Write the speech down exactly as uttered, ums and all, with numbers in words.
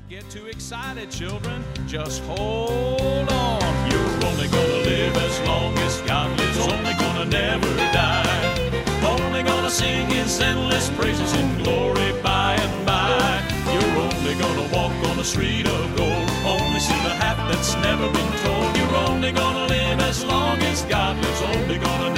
Get too excited, children, just hold on. You're only gonna live as long as God lives, only gonna never die. Only gonna sing His endless praises in glory by and by. You're only gonna walk on the street of gold, only see the half that's never been told. You're only gonna live as long as God lives, only gonna